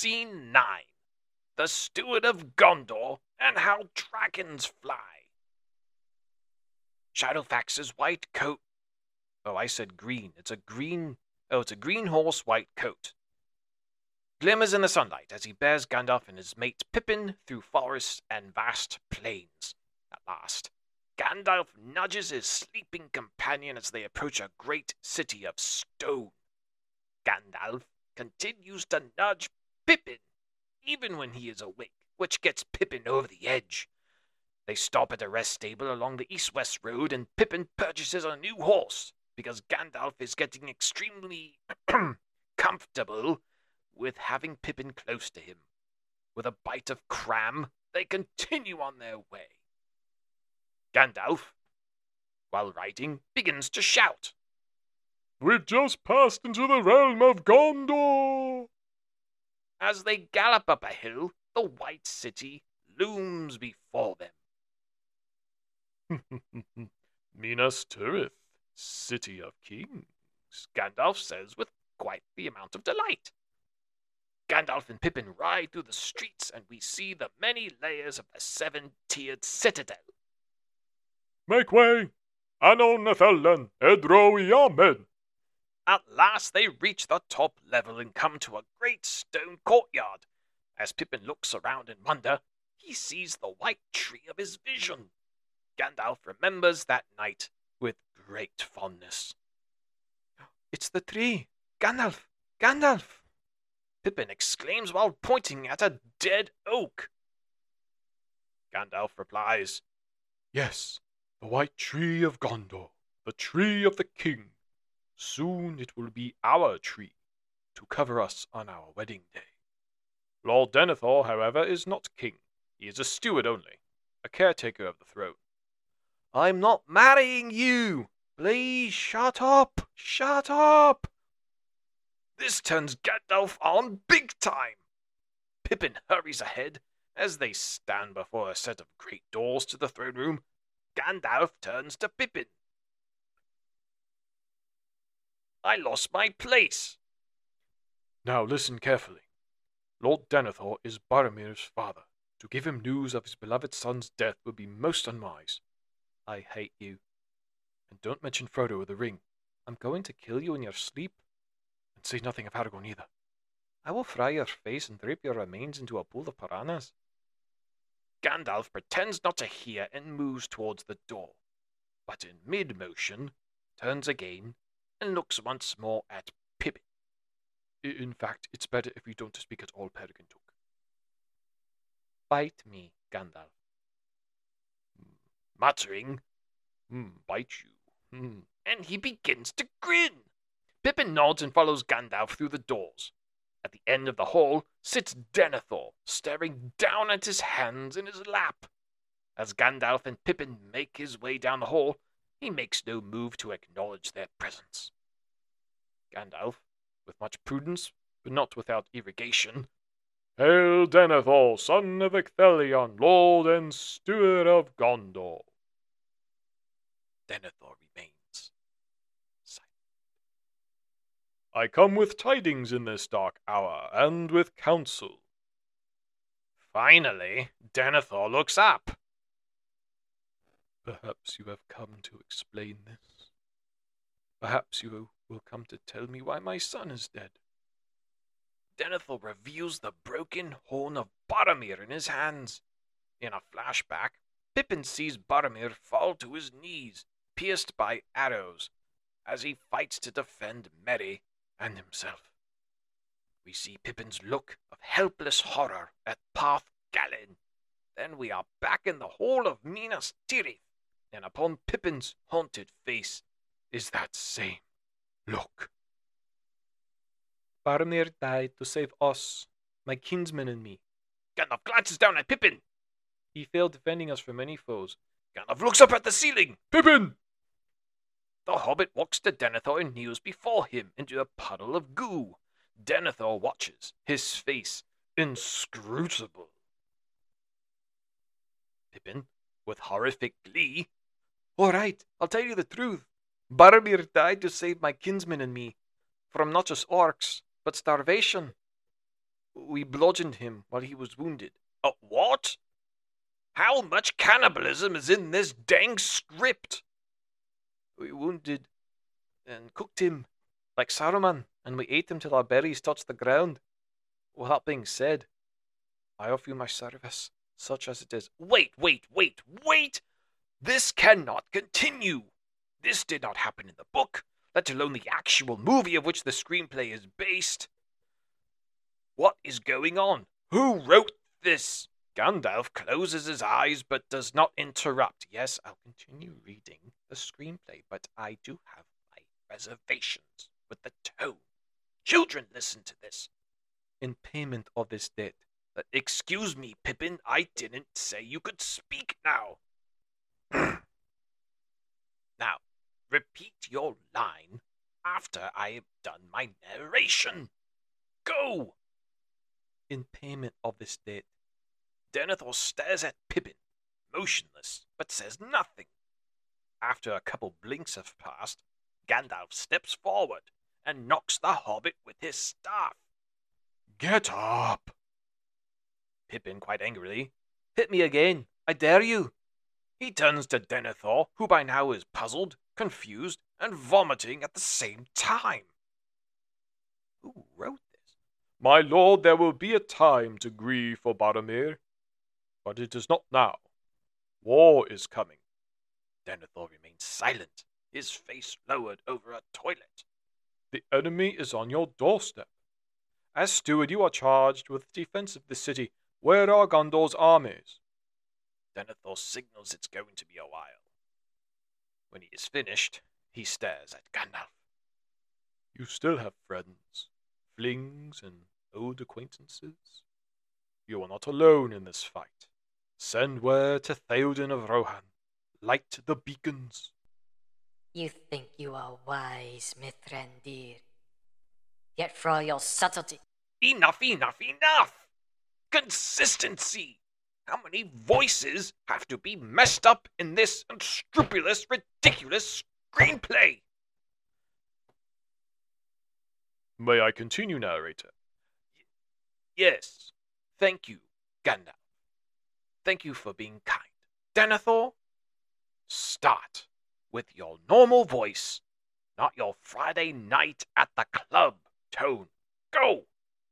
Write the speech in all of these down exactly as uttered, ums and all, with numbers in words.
Scene nine. The Steward of Gondor and How Dragons Fly. Shadowfax's white coat. Oh, I said green. It's a green... Oh, it's a green horse white coat. Glimmers in the sunlight as he bears Gandalf and his mate Pippin through forests and vast plains. At last, Gandalf nudges his sleeping companion as they approach a great city of stone. Gandalf continues to nudge Pippin, even when he is awake, which gets Pippin over the edge. They stop at a rest stable along the east-west road, and Pippin purchases a new horse, because Gandalf is getting extremely comfortable with having Pippin close to him. With a bite of cram, they continue on their way. Gandalf, while riding, begins to shout. "We've just passed into the realm of Gondor!" As they gallop up a hill, the White City looms before them. Minas Tirith, City of Kings, Gandalf says with quite the amount of delight. Gandalf and Pippin ride through the streets, and we see the many layers of the seven-tiered citadel. "Make way! Anon Nethellan, Edro Yamed!" At last they reach the top level and come to a great stone courtyard. As Pippin looks around in wonder, he sees the white tree of his vision. Gandalf remembers that night with great fondness. "It's the tree! Gandalf! Gandalf!" Pippin exclaims while pointing at a dead oak. Gandalf replies, "Yes, the white tree of Gondor, the tree of the king. Soon it will be our tree, to cover us on our wedding day." Lord Denethor, however, is not king. He is a steward only, a caretaker of the throne. "I'm not marrying you! Please shut up! Shut up!" This turns Gandalf on big time. Pippin hurries ahead. As they stand before a set of great doors to the throne room, Gandalf turns to Pippin. "I lost my place." "Now listen carefully. Lord Denethor is Boromir's father. To give him news of his beloved son's death would be most unwise. I hate you. And don't mention Frodo or the ring. I'm going to kill you in your sleep. And say nothing of Aragorn either. I will fry your face and drape your remains into a pool of piranhas." Gandalf pretends not to hear and moves towards the door, but in mid-motion turns again and looks once more at Pippin. "In fact, it's better if we don't speak at all, Peregrine Took." "Bite me, Gandalf." Muttering, mm, "Bite you," mm, and he begins to grin. Pippin nods and follows Gandalf through the doors. At the end of the hall sits Denethor, staring down at his hands in his lap. As Gandalf and Pippin make his way down the hall, he makes no move to acknowledge their presence. Gandalf, with much prudence, but not without irrigation, "Hail Denethor, son of Ecthelion, lord and steward of Gondor." Denethor remains silent. "I come with tidings in this dark hour, and with counsel." Finally, Denethor looks up. "Perhaps you have come to explain this. Perhaps you will come to tell me why my son is dead." Denethor reveals the broken horn of Boromir in his hands. In a flashback, Pippin sees Boromir fall to his knees, pierced by arrows, as he fights to defend Merry and himself. We see Pippin's look of helpless horror at Parth Galen. Then we are back in the hall of Minas Tirith, and upon Pippin's haunted face is that same look. "Boromir died to save us, my kinsmen and me." Gandalf glances down at Pippin. "He failed defending us from many foes." Gandalf looks up at the ceiling. "Pippin!" The hobbit walks to Denethor and kneels before him into a puddle of goo. Denethor watches, his face inscrutable. Pippin, with horrific glee, "All right, I'll tell you the truth. Boromir died to save my kinsmen and me, from not just orcs, but starvation." We bludgeoned him while he was wounded. Uh, what? How much cannibalism is in this dang script? We wounded and cooked him like Saruman, and we ate him till our berries touched the ground. Well, that being said, I offer you my service, such as it is. Wait, wait, wait, wait! This cannot continue! This did not happen in the book, let alone the actual movie of which the screenplay is based. What is going on? Who wrote this? Gandalf closes his eyes but does not interrupt. Yes, I'll continue reading the screenplay, but I do have my reservations with the tone. Children, listen to this. In payment of this debt. Uh, excuse me, Pippin, I didn't say you could speak now. Now, repeat your line after I have done my narration. Go! In payment of this debt. Denethor stares at Pippin, motionless, but says nothing. After a couple blinks have passed, Gandalf steps forward and knocks the hobbit with his staff. Get up! Pippin, quite angrily, hit me again, I dare you. He turns to Denethor, who by now is puzzled, confused, and vomiting at the same time. Who wrote this? My lord, there will be a time to grieve for Boromir, but it is not now. War is coming. Denethor remains silent, his face lowered over a toilet. The enemy is on your doorstep. As steward, you are charged with the defense of the city. Where are Gondor's armies? Denethor signals it's going to be a while. When he is finished, he stares at Gandalf. You still have friends, flings, and old acquaintances. You are not alone in this fight. Send word to Theoden of Rohan. Light the beacons. You think you are wise, Mithrandir. Yet for all your subtlety... Enough, enough, enough! Consistency! How many voices have to be messed up in this unscrupulous, ridiculous screenplay? May I continue, narrator? Y- yes. Thank you, Gandalf. Thank you for being kind. Denethor, start with your normal voice, not your Friday night at the club tone. Go!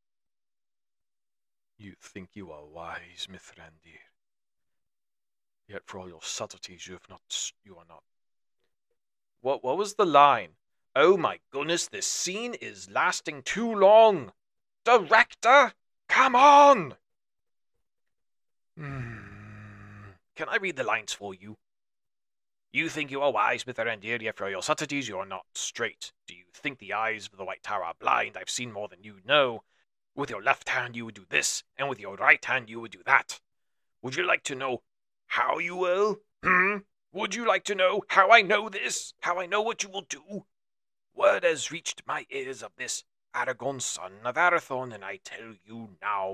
You think you are wise, Mithrandir. Yet for all your subtleties, you have not. You are not. What? What was the line? Oh my goodness! This scene is lasting too long. Director, come on! Hmm. Can I read the lines for you? You think you are wise, Mithrandir, yet for your subtleties you are not straight. Do you think the eyes of the White Tower are blind? I've seen more than you know. With your left hand you would do this, and with your right hand you would do that. Would you like to know how you will? Hmm? Would you like to know how I know this? How I know what you will do? Word has reached my ears of this Aragorn, son of Arathorn, and I tell you now.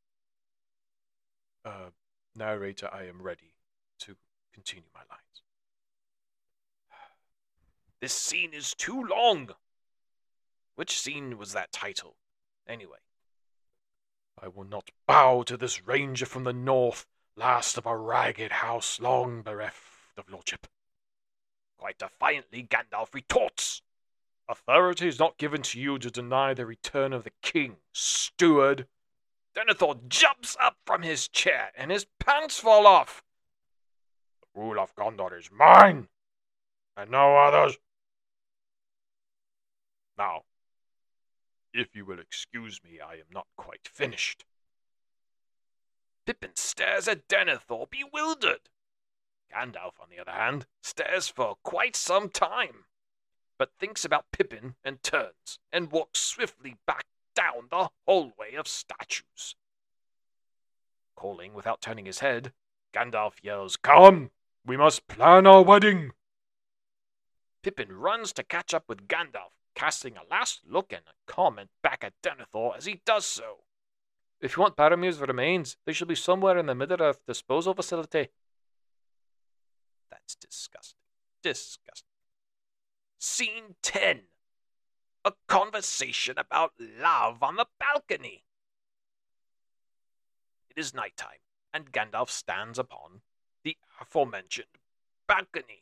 Uh, narrator, I am ready to continue my lines. This scene is too long. Which scene was that title, anyway? I will not bow to this ranger from the north, last of a ragged house long bereft of lordship. Quite defiantly, Gandalf retorts. Authority is not given to you to deny the return of the king, steward. Denethor jumps up from his chair, and his pants fall off. The rule of Gondor is mine, and no others. Now, if you will excuse me, I am not quite finished. Pippin stares at Denethor, bewildered. Gandalf, on the other hand, stares for quite some time, but thinks about Pippin and turns, and walks swiftly back down the hallway of statues. Calling without turning his head, Gandalf yells, "Come! We must plan our wedding!" Pippin runs to catch up with Gandalf, casting a last look and a comment back at Denethor as he does so. If you want Boromir's remains, they should be somewhere in the Middle-earth disposal facility. That's disgusting. Disgusting. Scene ten. A conversation about love on the balcony. It is night time, and Gandalf stands upon the aforementioned balcony.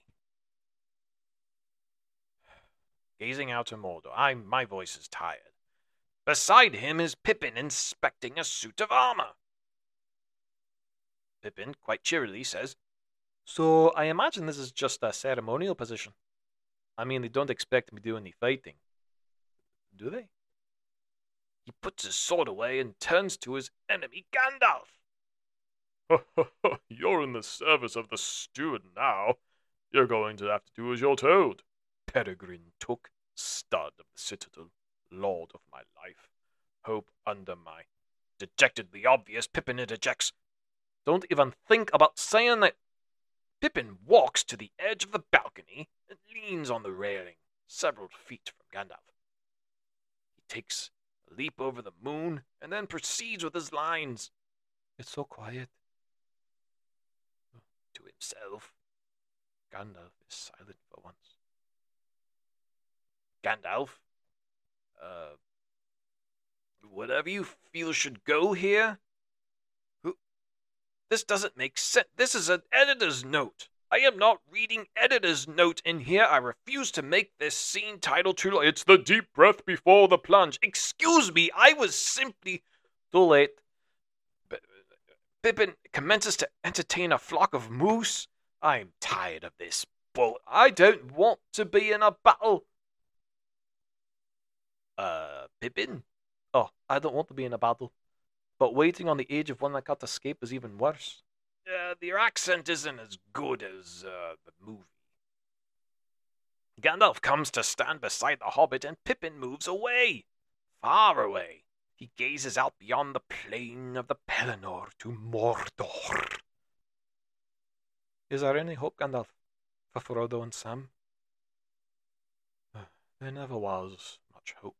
Gazing out to Mordor, I, my voice is tired. Beside him is Pippin inspecting a suit of armor. Pippin, quite cheerily, says, "So I imagine this is just a ceremonial position. I mean, they don't expect me to do any fighting. Do they?" He puts his sword away and turns to his enemy, Gandalf. "You're in the service of the steward now. You're going to have to do as you're told. Peregrine Took, stud of the citadel, lord of my life, hope under my..." Dejectedly obvious, Pippin interjects, "Don't even think about saying that." Pippin walks to the edge of the balcony and leans on the railing, several feet from Gandalf. He takes a leap over the moon and then proceeds with his lines. "It's so quiet." To himself, Gandalf is silent for once. Gandalf, uh, whatever you feel should go here? Who? This doesn't make sense. This is an editor's note. I am not reading editor's note in here. I refuse to make this scene title too long. It's the deep breath before the plunge. Excuse me, I was simply... Too late. Pippin commences to entertain a flock of moose. I'm tired of this bull. I don't want to be in a battle. Uh, Pippin? Oh, I don't want to be in a battle. But waiting on the age of one that can't escape is even worse. Uh, your accent isn't as good as uh, the movie. Gandalf comes to stand beside the hobbit, and Pippin moves away. Far away. He gazes out beyond the plain of the Pelennor to Mordor. Is there any hope, Gandalf, for Frodo and Sam? There never was much hope.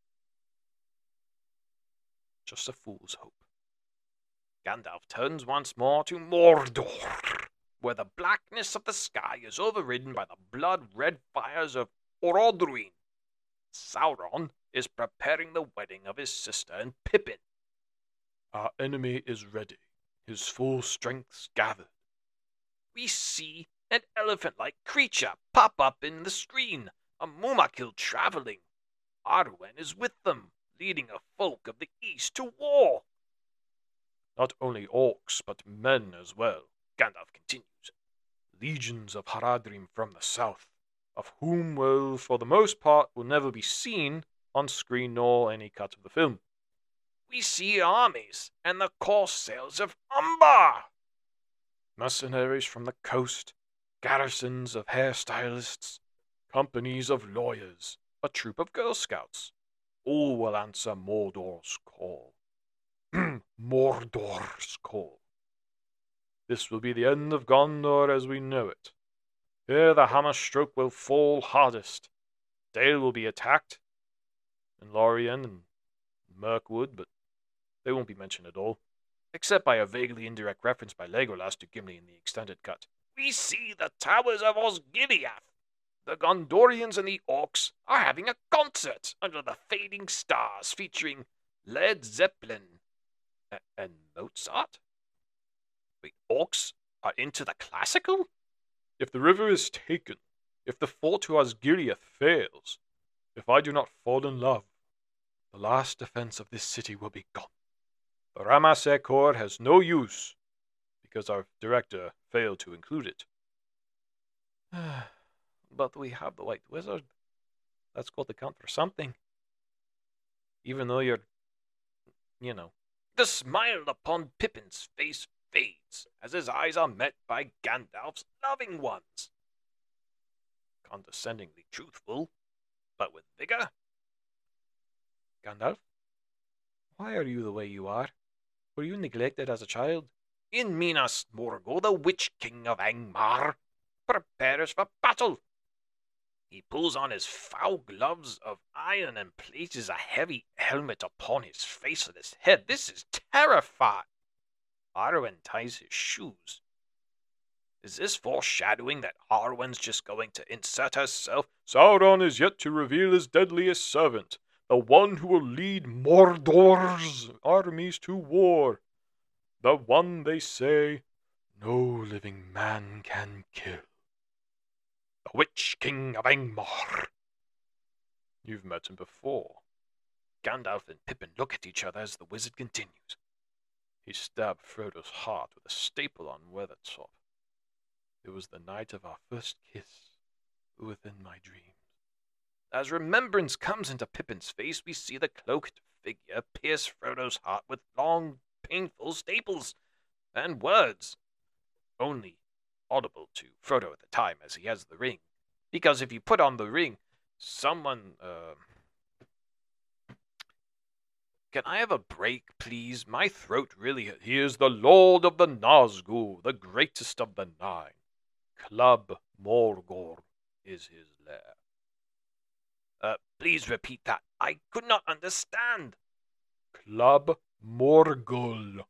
Just a fool's hope. Gandalf turns once more to Mordor, where the blackness of the sky is overridden by the blood-red fires of Orodruin. Sauron is preparing the wedding of his sister and Pippin. Our enemy is ready, his full strength's gathered. We see an elephant-like creature pop up in the screen, a Mumakil traveling. Arwen is with them, leading a folk of the east to war. Not only orcs, but men as well, Gandalf continues. Legions of Haradrim from the south, of whom will, for the most part, will never be seen on screen nor any cut of the film. We see armies and the course sails of Umbar. Mercenaries from the coast, garrisons of hairstylists, companies of lawyers, a troop of Girl Scouts. All will answer Mordor's call. Mordor's call. This will be the end of Gondor as we know it. Here the hammer stroke will fall hardest. Dale will be attacked, and Lorien and Mirkwood, but they won't be mentioned at all, except by a vaguely indirect reference by Legolas to Gimli in the extended cut. We see the towers of Osgiliath. The Gondorians and the Orcs are having a concert under the fading stars featuring Led Zeppelin a- and Mozart. The Orcs are into the classical? If the river is taken, if the fort to Osgiliath fails, if I do not fall in love, the last defense of this city will be gone. The Ramasekor has no use, because our director failed to include it. But we have the White Wizard. That's got to count for something. Even though you're, you know. The smile upon Pippin's face fades as his eyes are met by Gandalf's loving ones. Condescendingly truthful, but with vigor. Gandalf, why are you the way you are? Were you neglected as a child? In Minas Morgul, the Witch King of Angmar prepares for battle. He pulls on his foul gloves of iron and places a heavy helmet upon his face and his head. This is terrifying. Arwen ties his shoes. Is this foreshadowing that Arwen's just going to insert herself? Sauron is yet to reveal his deadliest servant, the one who will lead Mordor's armies to war. The one they say no living man can kill. The Witch King of Angmar. You've met him before. Gandalf and Pippin look at each other as the wizard continues. He stabbed Frodo's heart with a staple on Weathertop. It was the night of our first kiss, within my dreams. As remembrance comes into Pippin's face, we see the cloaked figure pierce Frodo's heart with long, painful staples and words, only audible to Frodo at the time as he has the ring. Because if you put on the ring, someone, uh... Can I have a break, please? My throat really hurts. He is the Lord of the Nazgul, the greatest of the nine. Club Morgor is his lair. Uh, please repeat that. I could not understand. Club Morgul.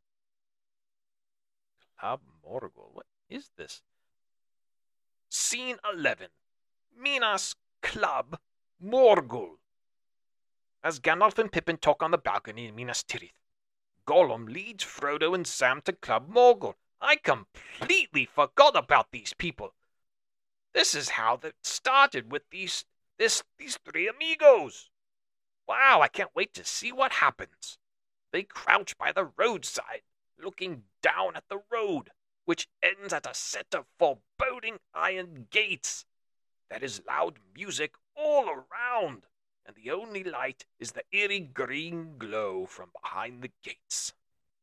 Club Morgul? What is this? Scene eleven. Minas Club Morgul. As Gandalf and Pippin talk on the balcony in Minas Tirith, Gollum leads Frodo and Sam to Club Morgul. I completely forgot about these people. This is how it started with these this these three amigos. Wow, I can't wait to see what happens. They crouch by the roadside, looking down at the road, which ends at a set of foreboding iron gates. There is loud music all around, and the only light is the eerie green glow from behind the gates.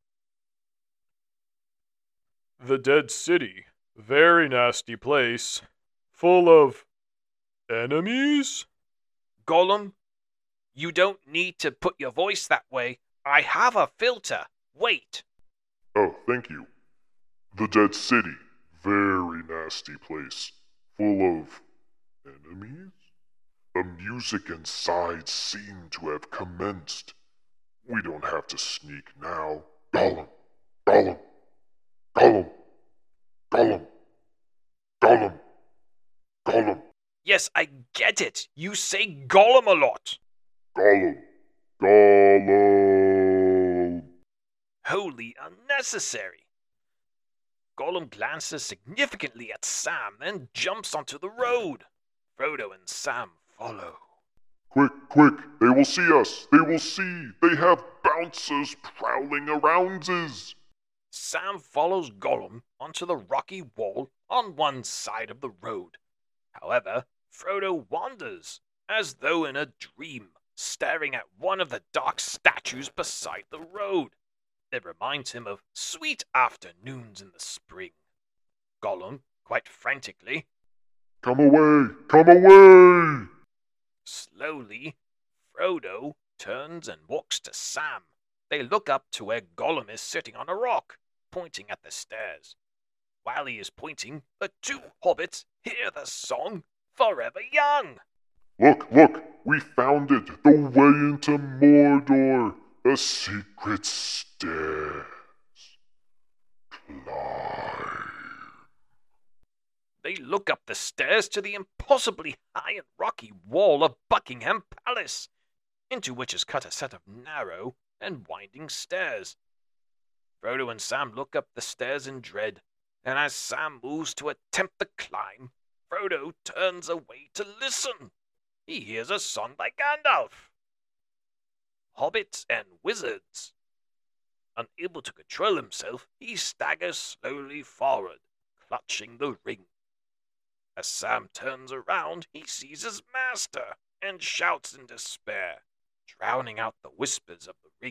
The Dead City. Very nasty place. Full of enemies? Gollum, you don't need to put your voice that way. I have a filter. Wait. Oh, thank you. The Dead City. Very nasty place. Full of enemies? The music inside seemed to have commenced. We don't have to sneak now. Gollum! Gollum! Gollum! Gollum! Gollum! Gollum! Yes, I get it. You say Gollum a lot. Gollum! Gollum! Wholly unnecessary. Gollum glances significantly at Sam, then jumps onto the road. Frodo and Sam follow. Quick, quick! They will see us! They will see! They have bouncers prowling around us! Sam follows Gollum onto the rocky wall on one side of the road. However, Frodo wanders, as though in a dream, staring at one of the dark statues beside the road. It reminds him of sweet afternoons in the spring. Gollum, quite frantically, Come away! Come away! Slowly, Frodo turns and walks to Sam. They look up to where Gollum is sitting on a rock, pointing at the stairs. While he is pointing, the two hobbits hear the song Forever Young. Look, look! We found it! The way into Mordor! The secret stairs! Climb! They look up the stairs to the impossibly high and rocky wall of Buckingham Palace, into which is cut a set of narrow and winding stairs. Frodo and Sam look up the stairs in dread, and as Sam moves to attempt the climb, Frodo turns away to listen. He hears a song by Gandalf. Hobbits and wizards. Unable to control himself, he staggers slowly forward, clutching the ring. As Sam turns around, he sees his master and shouts in despair, drowning out the whispers of the ring.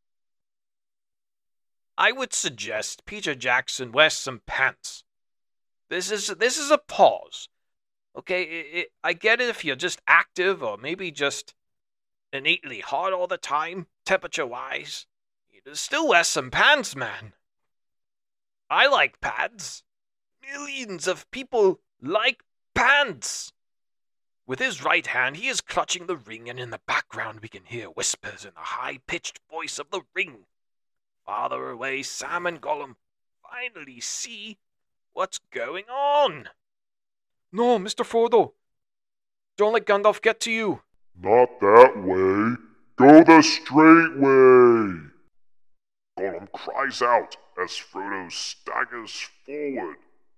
I would suggest Peter Jackson wears some pants. This is this is a pause. Okay, it, it, I get it if you're just active or maybe just innately hot all the time, temperature-wise. You still wear some pants, man. I like pants. Millions of people like pants. With his right hand, he is clutching the ring, and in the background we can hear whispers in the high-pitched voice of the ring. Farther away, Sam and Gollum finally see what's going on. No, Mister Frodo. Don't let Gandalf get to you. Not that way. Go the straight way. Gollum cries out as Frodo staggers forward.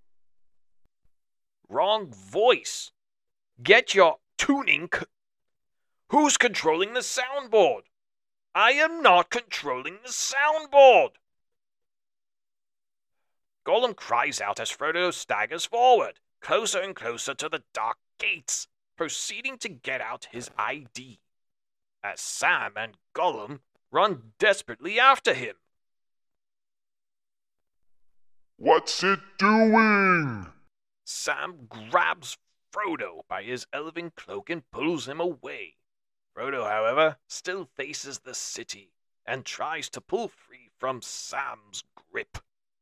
Wrong voice. Get your tuning. C- Who's controlling the soundboard? I am not controlling the soundboard. Gollum cries out as Frodo staggers forward, closer and closer to the dark gates, proceeding to get out his I D, as Sam and Gollum run desperately after him. What's it doing? Sam grabs Frodo by his elven cloak and pulls him away. Frodo, however, still faces the city and tries to pull free from Sam's grip.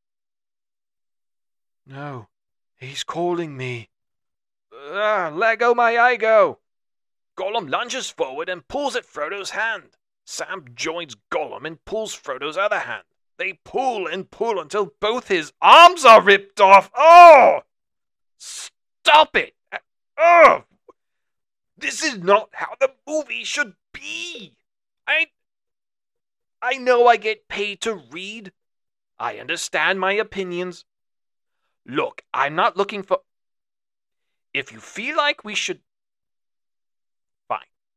No, he's calling me. Ah, let go my Igo! Gollum lunges forward and pulls at Frodo's hand. Sam joins Gollum and pulls Frodo's other hand. They pull and pull until both his arms are ripped off. Oh! Stop it! Oh! This is not how the movie should be. I... I know I get paid to read. I understand my opinions. Look, I'm not looking for... If you feel like we should... Fine.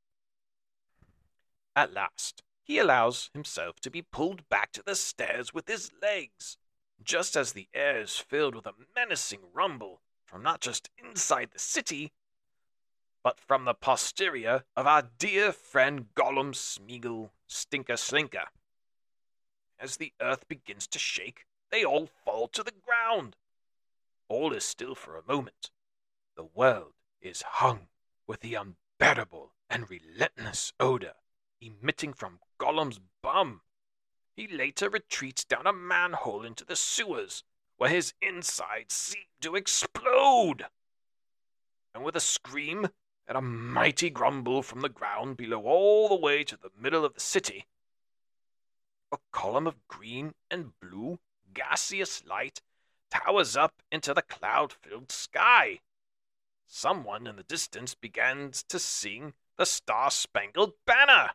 At last, he allows himself to be pulled back to the stairs with his legs, just as the air is filled with a menacing rumble from not just inside the city, but from the posterior of our dear friend Gollum Smeagol Stinker Slinker. As the earth begins to shake, they all fall to the ground. All is still for a moment. The world is hung with the unbearable and relentless odor emitting from Gollum's bum. He later retreats down a manhole into the sewers, where his insides seem to explode. And with a scream and a mighty grumble from the ground below all the way to the middle of the city, a column of green and blue gaseous light towers up into the cloud-filled sky. Someone in the distance begins to sing the Star-Spangled Banner.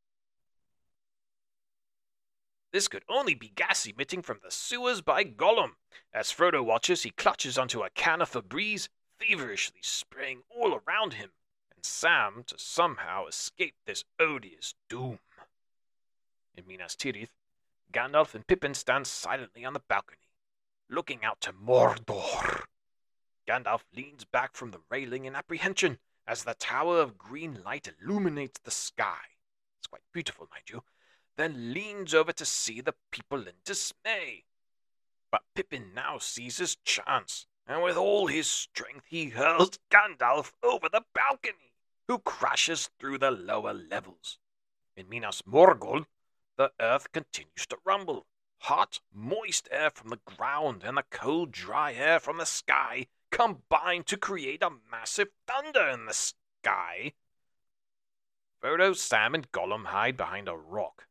This could only be gas emitting from the sewers by Gollum. As Frodo watches, he clutches onto a can of Febreze, feverishly spraying all around him, and Sam to somehow escape this odious doom. In Minas Tirith, Gandalf and Pippin stand silently on the balcony, looking out to Mordor. Gandalf leans back from the railing in apprehension as the tower of green light illuminates the sky. It's quite beautiful, mind you. Then leans over to see the people in dismay. But Pippin now sees his chance, and with all his strength he hurls Gandalf over the balcony, who crashes through the lower levels. In Minas Morgul, the earth continues to rumble. Hot, moist air from the ground and the cold, dry air from the sky combine to create a massive thunder in the sky. Frodo, Sam, and Gollum hide behind a rock.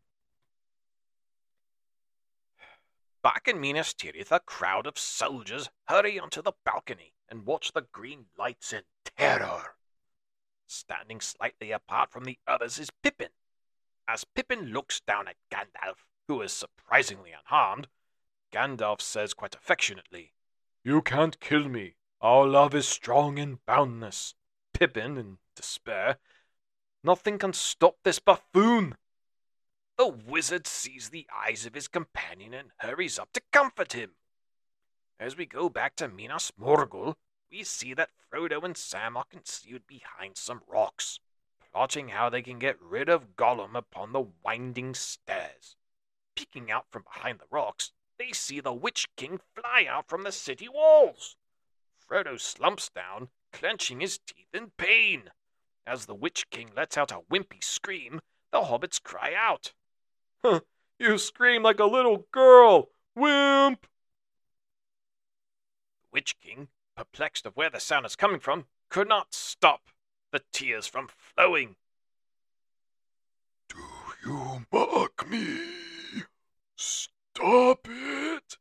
Back in Minas Tirith, a crowd of soldiers hurry onto the balcony and watch the green lights in terror. Standing slightly apart from the others is Pippin. As Pippin looks down at Gandalf, who is surprisingly unharmed, Gandalf says quite affectionately, "You can't kill me. Our love is strong and boundless." Pippin, in despair, "Nothing can stop this buffoon." The wizard sees the eyes of his companion and hurries up to comfort him. As we go back to Minas Morgul, we see that Frodo and Sam are concealed behind some rocks, plotting how they can get rid of Gollum upon the winding stairs. Peeking out from behind the rocks, they see the Witch King fly out from the city walls. Frodo slumps down, clenching his teeth in pain. As the Witch King lets out a wimpy scream, the hobbits cry out, "Huh, you scream like a little girl, wimp!" The Witch King, perplexed of where the sound is coming from, could not stop the tears from flowing. Do you mock me? Stop it!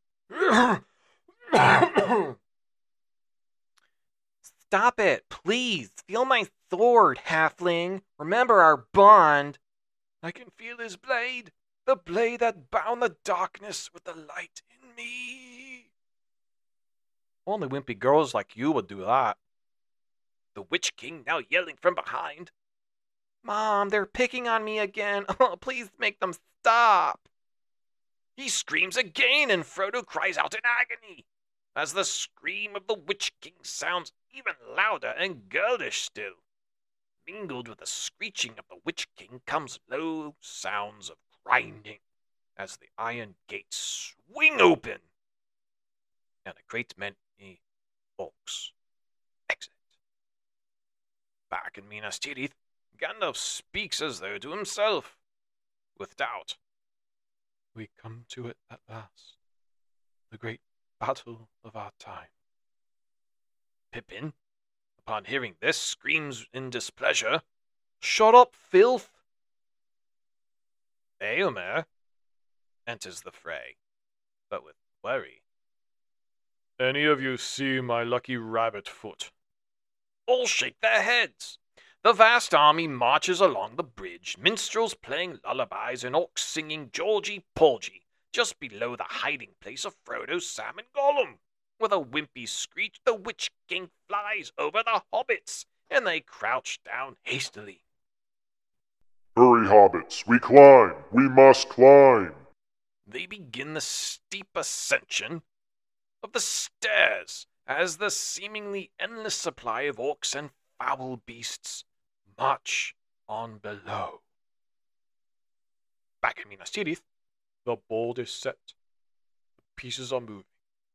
Stop it, please. Feel my sword, halfling. Remember our bond. I can feel his blade. The blade that bound the darkness with the light in me. Only wimpy girls like you would do that. The Witch King now yelling from behind. Mom, they're picking on me again. Oh, please make them stop. He screams again, and Frodo cries out in agony, as the scream of the Witch King sounds even louder and girlish still. Mingled with the screeching of the Witch King comes low sounds of grinding, as the iron gates swing open, and a great many orcs exit. Back in Minas Tirith, Gandalf speaks as though to himself, with doubt. We come to it at last, the great battle of our time. Pippin, upon hearing this, screams in displeasure, Shut up, filth! Éomer enters the fray, but with worry. Any of you see my lucky rabbit foot? All shake their heads. The vast army marches along the bridge, minstrels playing lullabies and orcs singing Georgie Porgy, just below the hiding place of Frodo, Sam, and Gollum. With a wimpy screech, the Witch King flies over the hobbits, and they crouch down hastily. Hurry, hobbits, we climb, we must climb. They begin the steep ascension of the stairs, as the seemingly endless supply of orcs and foul beasts march on below. Back in Minas Tirith, the board is set. The pieces are moving.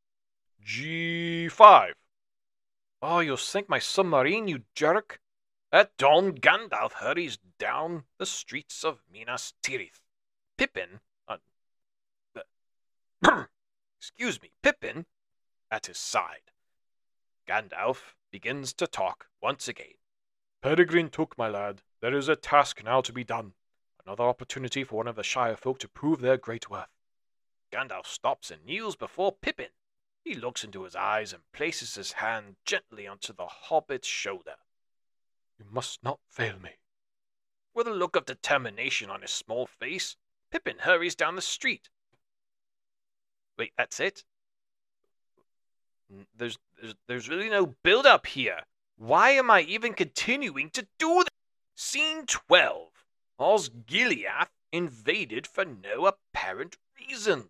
G five. Oh, you'll sink my submarine, you jerk. At dawn, Gandalf hurries down the streets of Minas Tirith. Pippin, uh, uh, excuse me, Pippin, at his side. Gandalf begins to talk once again. Peregrine Took, my lad, there is a task now to be done. Another opportunity for one of the Shire folk to prove their great worth. Gandalf stops and kneels before Pippin. He looks into his eyes and places his hand gently onto the hobbit's shoulder. You must not fail me. With a look of determination on his small face, Pippin hurries down the street. Wait, that's it? There's, there's, there's really no build-up here. Why am I even continuing to do this? Scene twelve. Osgiliath invaded for no apparent reason.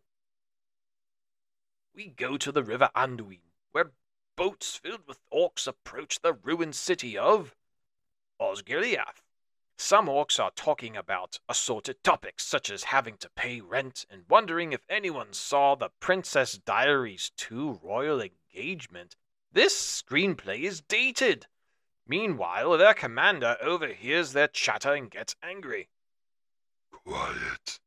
We go to the River Anduin, where boats filled with orcs approach the ruined city of Osgiliath. Some orcs are talking about assorted topics, such as having to pay rent and wondering if anyone saw the Princess Diaries two royal engagement. This screenplay is dated. Meanwhile, their commander overhears their chatter and gets angry. Quiet.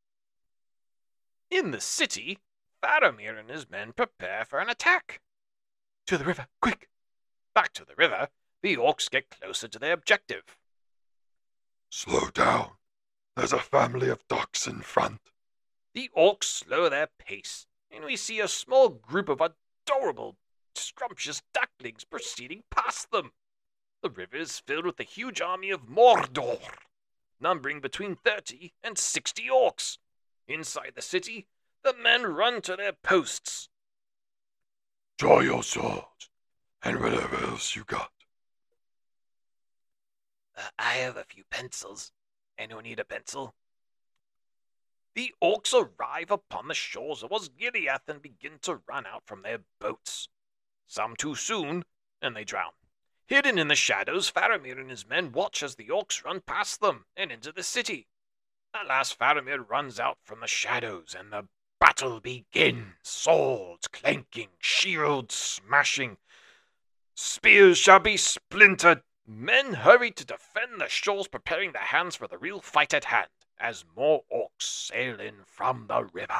In the city, Faramir and his men prepare for an attack. To the river, quick! Back to the river, the orcs get closer to their objective. Slow down. There's a family of ducks in front. The orcs slow their pace, and we see a small group of adorable, scrumptious ducklings proceeding past them. The river is filled with a huge army of Mordor, numbering between thirty and sixty orcs. Inside the city, the men run to their posts. Draw your swords, and whatever else you got. Uh, I have a few pencils. Anyone need a pencil? The orcs arrive upon the shores of Osgiliath and begin to run out from their boats. Some too soon, and they drown. Hidden in the shadows, Faramir and his men watch as the orcs run past them and into the city. At last Faramir runs out from the shadows, and the battle begins. Swords clanking, shields smashing. Spears shall be splintered. Men hurry to defend the shores, preparing their hands for the real fight at hand, as more orcs sail in from the river.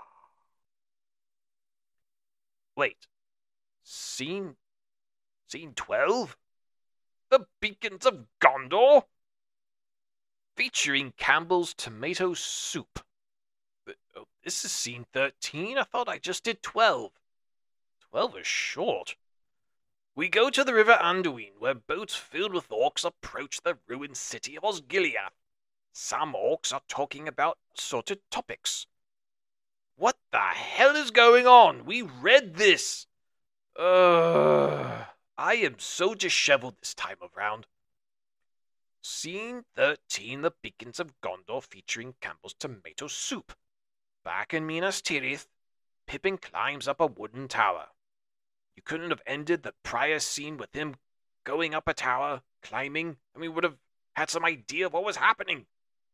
Wait. Scene... Scene twelve? The Beacons of Gondor? Featuring Campbell's Tomato Soup. Oh, this is scene thirteen? I thought I just did twelve. twelve is short. We go to the River Anduin, where boats filled with orcs approach the ruined city of Osgiliath. Some orcs are talking about assorted topics. What the hell is going on? We read this. Uh, I am so disheveled this time around. Scene thirteen, The Beacons of Gondor, featuring Campbell's Tomato Soup. Back in Minas Tirith, Pippin climbs up a wooden tower. You couldn't have ended the prior scene with him going up a tower, climbing, and we would have had some idea of what was happening.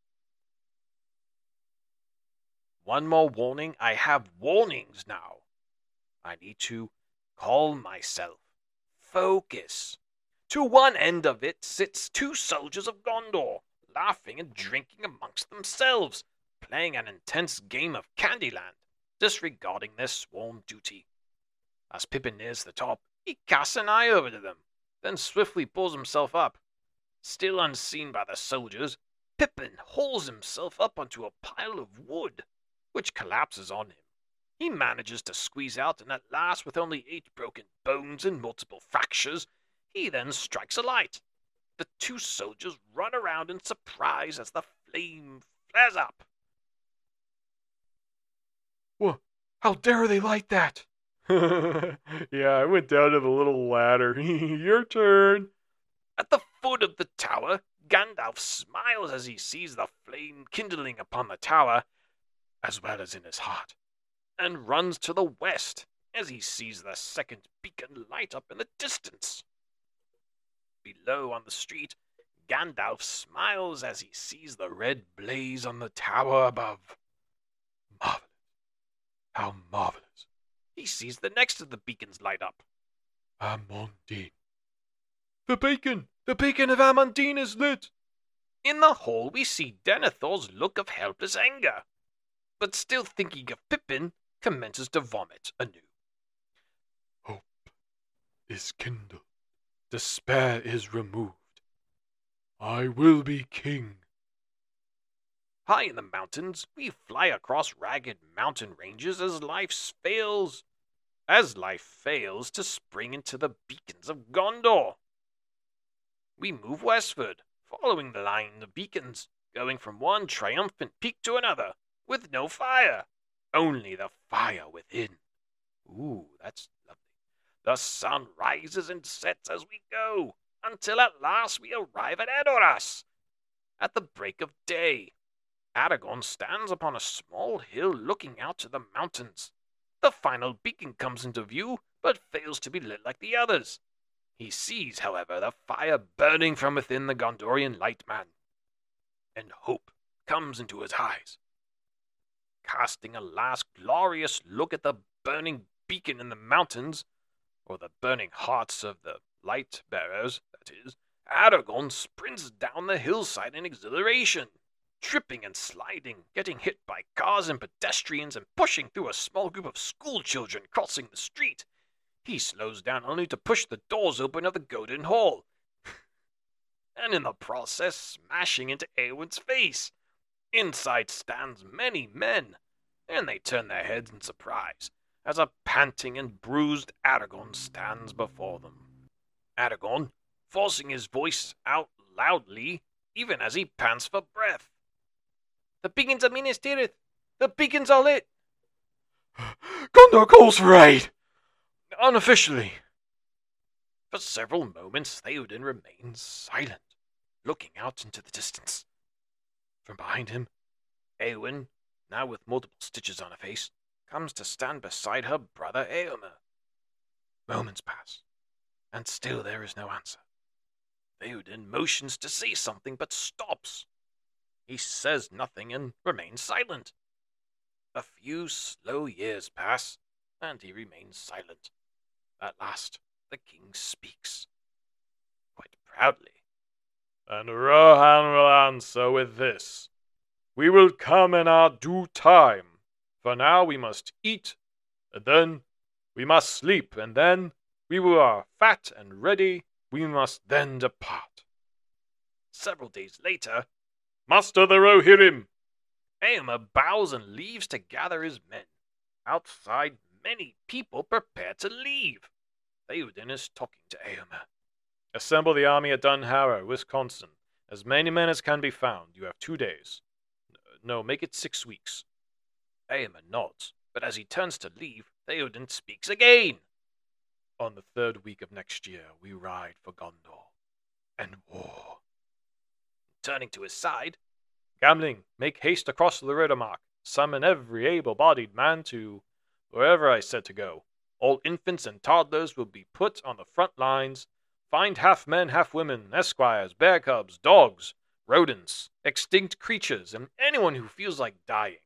One more warning. I have warnings now. I need to calm myself. Focus. To one end of it sits two soldiers of Gondor, laughing and drinking amongst themselves, playing an intense game of Candyland, disregarding their sworn duty. As Pippin nears the top, he casts an eye over to them, then swiftly pulls himself up. Still unseen by the soldiers, Pippin hauls himself up onto a pile of wood, which collapses on him. He manages to squeeze out, and at last, with only eight broken bones and multiple fractures, he then strikes a light. The two soldiers run around in surprise as the flame flares up. What? How dare they light that? Yeah, I went down to the little ladder. Your turn. At the foot of the tower, Gandalf smiles as he sees the flame kindling upon the tower, as well as in his heart, and runs to the west as he sees the second beacon light up in the distance. Below on the street, Gandalf smiles as he sees the red blaze on the tower above. Marvelous. How marvelous. He sees the next of the beacons light up. Amandine. The beacon! The beacon of Amandine is lit! In the hall we see Denethor's look of helpless anger, but still thinking of Pippin, commences to vomit anew. Hope is kindled. Despair is removed. I will be king. High in the mountains, we fly across ragged mountain ranges as life fails, as life fails to spring into the beacons of Gondor. We move westward, following the line of beacons, going from one triumphant peak to another, with no fire, only the fire within. Ooh, that's lovely. The sun rises and sets as we go, until at last we arrive at Edoras. At the break of day, Aragorn stands upon a small hill looking out to the mountains. The final beacon comes into view, but fails to be lit like the others. He sees, however, the fire burning from within the Gondorian light man, and hope comes into his eyes. Casting a last glorious look at the burning beacon in the mountains, or the burning hearts of the light bearers, that is, Aragorn sprints down the hillside in exhilaration, tripping and sliding, getting hit by cars and pedestrians, and pushing through a small group of school children crossing the street. He slows down only to push the doors open of the Golden Hall, and in the process smashing into Eowyn's face. Inside stands many men, and they turn their heads in surprise, as a panting and bruised Aragorn stands before them. Aragorn, forcing his voice out loudly, even as he pants for breath. The beacons of Minas Tirith! The beacons are lit! Gondor calls for aid! Unofficially. For several moments Theoden remains silent, looking out into the distance. From behind him, Eowyn, now with multiple stitches on her face, comes to stand beside her brother Eomer. Moments pass, and still there is no answer. Theoden motions to say something, but stops. He says nothing and remains silent. A few slow years pass, and he remains silent. At last, the king speaks, quite proudly. And Rohan will answer with this. We will come in our due time. For now we must eat, and then we must sleep, and then we who are fat and ready, we must then depart. Several days later, Master the Rohirrim! Eomer bows and leaves to gather his men. Outside, many people prepare to leave. Theoden is talking to Eomer. Assemble the army at Dunharrow, Wisconsin. As many men as can be found. You have two days. No, make it six weeks. Eamon nods, but as he turns to leave, Theoden speaks again. On the third week of next year, we ride for Gondor. And war. Turning to his side, Gamling, make haste across the Riddermark. Summon every able-bodied man to wherever I said to go. All infants and toddlers will be put on the front lines. Find half men, half women, esquires, bear cubs, dogs, rodents, extinct creatures, and anyone who feels like dying.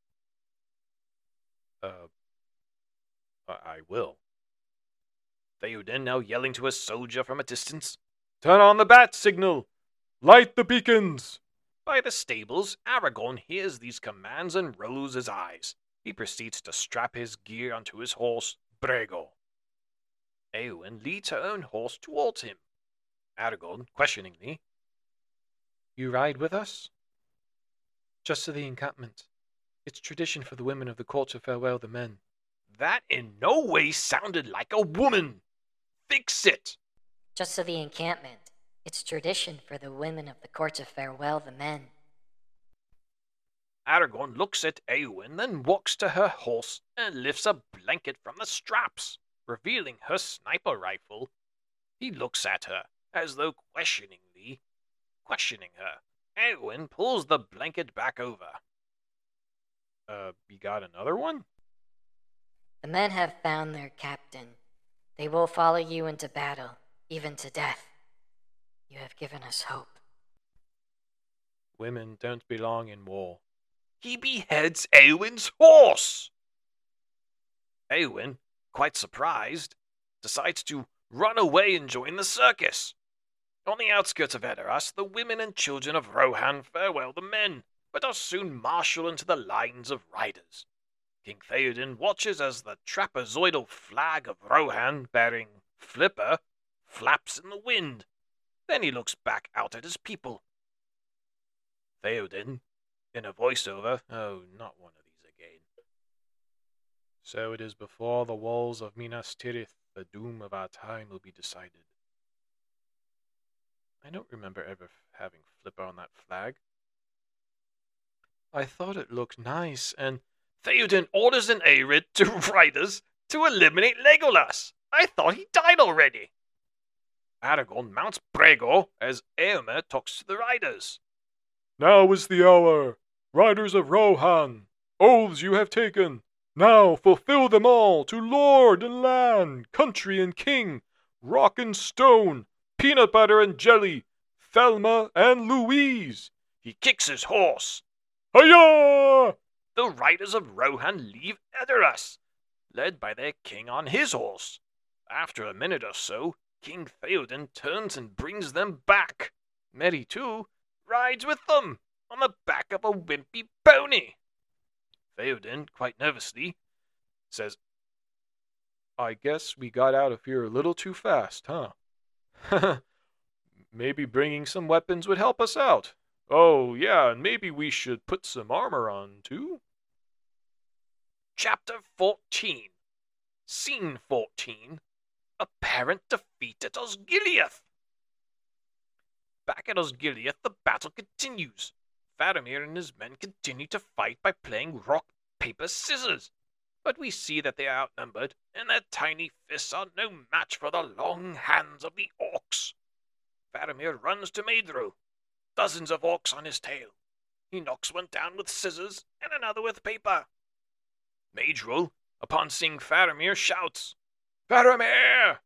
Uh, I will. Theoden now yelling to a soldier from a distance. Turn on the bat signal! Light the beacons! By the stables, Aragorn hears these commands and rolls his eyes. He proceeds to strap his gear onto his horse, Brego. Eowyn leads her own horse towards him. Aragorn, questioningly. You ride with us? Just to the encampment. It's tradition for the women of the court to farewell the men. That in no way sounded like a woman. Fix it. Just to the encampment. It's tradition for the women of the court to farewell the men. Aragorn looks at Eowyn, then walks to her horse and lifts a blanket from the straps, revealing her sniper rifle. He looks at her, as though questioningly, questioning her. Eowyn pulls the blanket back over. Uh, you got another one? The men have found their captain. They will follow you into battle, even to death. You have given us hope. Women don't belong in war. He beheads Eowyn's horse! Eowyn, quite surprised, decides to run away and join the circus. On the outskirts of Edoras, the women and children of Rohan farewell the men, but are soon marshaled into the lines of riders. King Theoden watches as the trapezoidal flag of Rohan, bearing Flipper, flaps in the wind. Then he looks back out at his people. Theoden, in a voiceover, oh, not one of these again. So it is before the walls of Minas Tirith the doom of our time will be decided. I don't remember ever having Flipper on that flag. I thought it looked nice, and Theoden orders an Aerid to riders to eliminate Legolas. I thought he died already. Aragorn mounts Brego as Éomer talks to the riders. Now is the hour. Riders of Rohan, oaths you have taken. Now fulfill them all to lord and land, country and king, rock and stone, peanut butter and jelly, Thelma and Louise. He kicks his horse. Hiya! The riders of Rohan leave Edoras, led by their king on his horse. After a minute or so, King Theoden turns and brings them back. Merry, too, rides with them on the back of a wimpy pony. Theoden, quite nervously, says, I guess we got out of here a little too fast, huh? Maybe bringing some weapons would help us out. Oh, yeah, and maybe we should put some armor on, too. Chapter fourteen. Scene fourteen. Apparent defeat at Osgiliath. Back at Osgiliath, the battle continues. Faramir and his men continue to fight by playing rock, paper, scissors. But we see that they are outnumbered, and their tiny fists are no match for the long hands of the orcs. Faramir runs to Maedhru, dozens of orcs on his tail. He knocks one down with scissors, and another with paper. Maedhru, upon seeing Faramir, shouts, Faramir!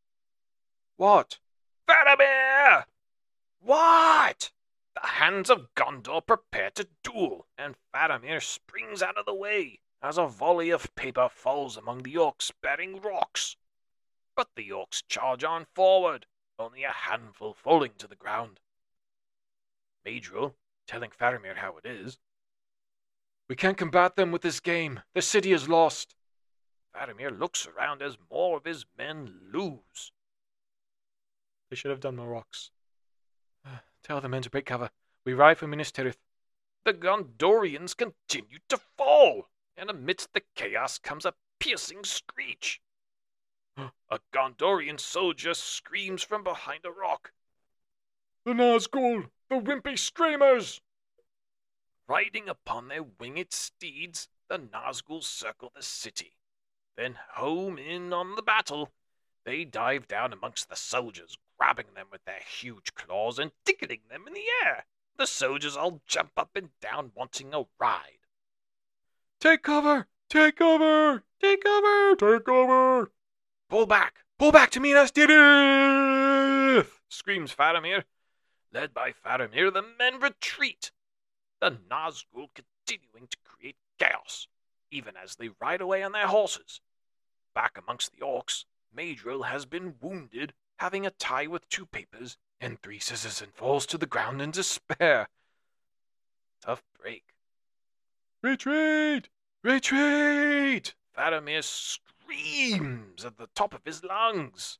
What? Faramir! What? The hands of Gondor prepare to duel, and Faramir springs out of the way as a volley of paper falls among the orcs bearing rocks. But the orcs charge on forward, only a handful falling to the ground. Maedhru, telling Faramir how it is, We can't combat them with this game. The city is lost. Faramir looks around as more of his men lose. They should have done more rocks. Uh, tell the men to break cover. We ride for Minas Tirith. The Gondorians continue to fall, and amidst the chaos comes a piercing screech. A Gondorian soldier screams from behind a rock. The Nazgul! The wimpy streamers! Riding upon their winged steeds, the Nazgul circle the city. Then home in on the battle. They dive down amongst the soldiers, grabbing them with their huge claws and tickling them in the air. The soldiers all jump up and down, wanting a ride. Take cover! Take cover! Take cover! Take cover! Pull back! Pull back to Minas Tirith! Screams Faramir. Led by Faramir, the men retreat. The Nazgul continuing to create chaos, even as they ride away on their horses. Back amongst the orcs, Madril has been wounded, having a tie with two papers and three scissors, and falls to the ground in despair. Tough break. Retreat! Retreat! Faramir screams at the top of his lungs.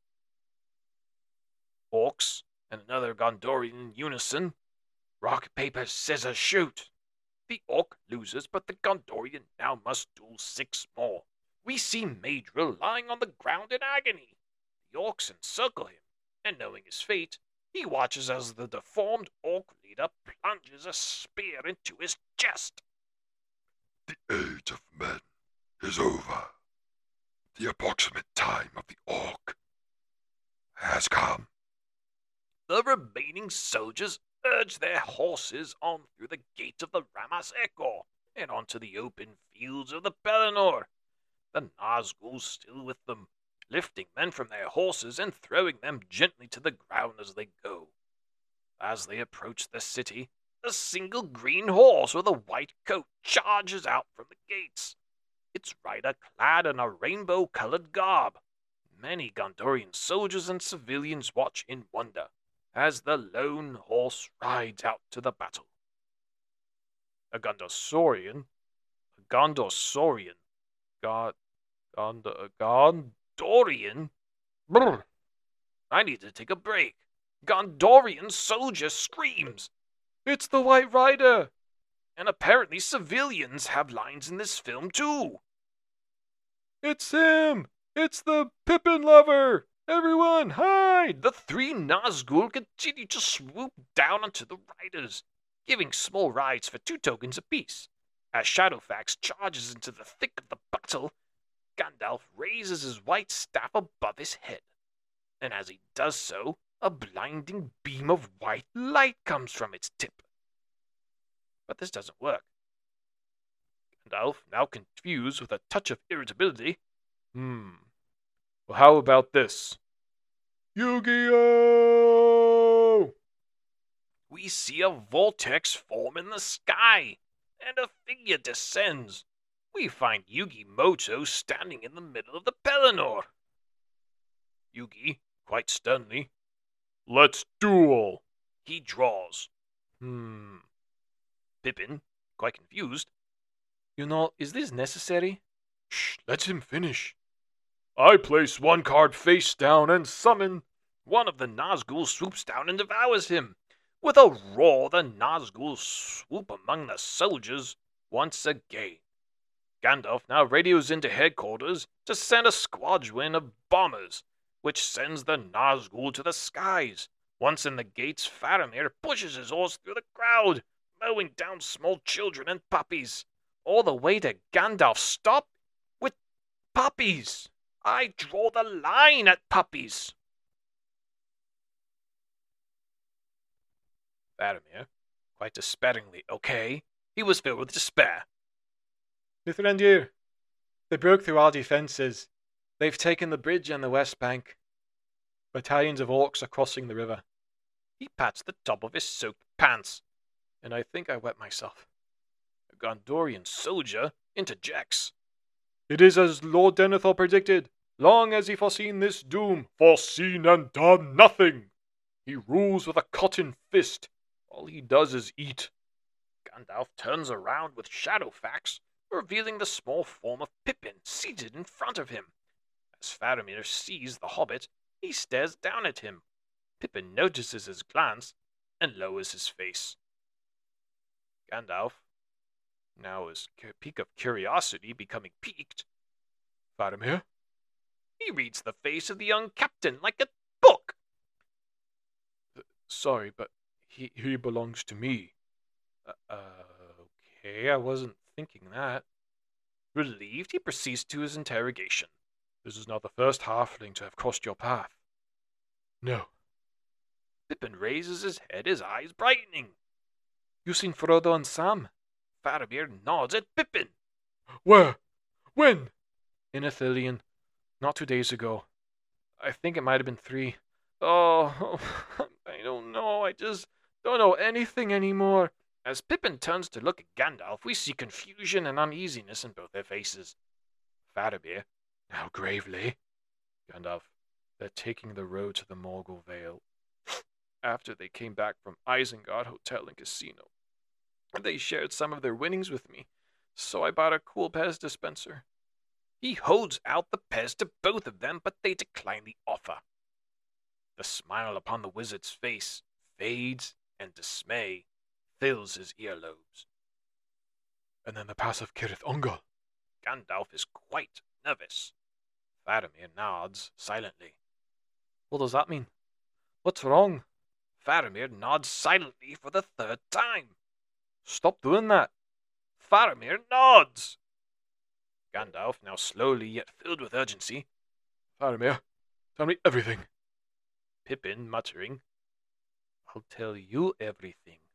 Orcs and another Gondorian in unison. Rock, paper, scissors, shoot! The orc loses, but the Gondorian now must duel six more. We see Madril lying on the ground in agony. The orcs encircle him, and knowing his fate, he watches as the deformed orc leader plunges a spear into his chest. The age of men is over. The approximate time of the orc has come. The remaining soldiers urge their horses on through the gate of the Ramas Ekor and onto the open fields of the Pelennor. The Nazgul still with them, lifting men from their horses and throwing them gently to the ground as they go. As they approach the city, a single green horse with a white coat charges out from the gates, its rider clad in a rainbow-colored garb. Many Gondorian soldiers and civilians watch in wonder as the lone horse rides out to the battle. A Gondosorian, a Gondosorian, God, Gondor, Gondorian? Brr. I need to take a break. Gondorian soldier screams. It's the White Rider! And apparently civilians have lines in this film too. It's him! It's the Pippin lover! Everyone, hide! The three Nazgul continue to swoop down onto the riders, giving small rides for two tokens apiece. As Shadowfax charges into the thick of the battle, Gandalf raises his white staff above his head, and as he does so, a blinding beam of white light comes from its tip. But this doesn't work. Gandalf, now confused with a touch of irritability, Hmm. Well, how about this? Yu-Gi-Oh! We see a vortex form in the sky, and a figure descends. We find Yugi Moto standing in the middle of the Pelennor. Yugi, quite sternly, Let's duel! he draws. Hmm. Pippin, quite confused, You know, is this necessary? Shh, let him finish. I place one card face down and summon. One of the Nazgul swoops down and devours him. With a roar, the Nazgul swoop among the soldiers once again. Gandalf now radios into headquarters to send a squadron of bombers, which sends the Nazgul to the skies. Once in the gates, Faramir pushes his horse through the crowd, mowing down small children and puppies, all the way to Gandalf. Stop with puppies! I draw the line at puppies! Faramir, quite despairingly, okay, he was filled with despair. Mithrandir, they broke through our defences. They've taken the bridge and the west bank. Battalions of orcs are crossing the river. He pats the top of his soaked pants. And I think I wet myself. A Gondorian soldier interjects. It is as Lord Denethor predicted. Long has he foreseen this doom. Foreseen and done nothing. He rules with a cotton fist. All he does is eat. Gandalf turns around with Shadowfax, revealing the small form of Pippin seated in front of him. As Faramir sees the hobbit, he stares down at him. Pippin notices his glance and lowers his face. Gandalf, now his peak of curiosity becoming piqued, Faramir? He reads the face of the young captain like a book. Sorry, but He, he belongs to me. Uh, okay, I wasn't thinking that. Relieved, he proceeds to his interrogation. This is not the first halfling to have crossed your path. No. Pippin raises his head, his eyes brightening. You seen Frodo and Sam? Faramir nods at Pippin. Where? When? In Ithilien. Not two days ago. I think it might have been three. Oh, I don't know. I just don't know anything anymore. As Pippin turns to look at Gandalf, we see confusion and uneasiness in both their faces. Faramir, now gravely. Gandalf, they're taking the road to the Morgul Vale. After they came back from Isengard Hotel and Casino. They shared some of their winnings with me, so I bought a cool Pez dispenser. He holds out the Pez to both of them, but they decline the offer. The smile upon the wizard's face fades, and dismay fills his earlobes. And then the pass of Cirith Ungol. Gandalf is quite nervous. Faramir nods silently. What does that mean? What's wrong? Faramir nods silently for the third time. Stop doing that. Faramir nods. Gandalf, now slowly yet filled with urgency. Faramir, tell me everything. Pippin, muttering, I'll tell you everything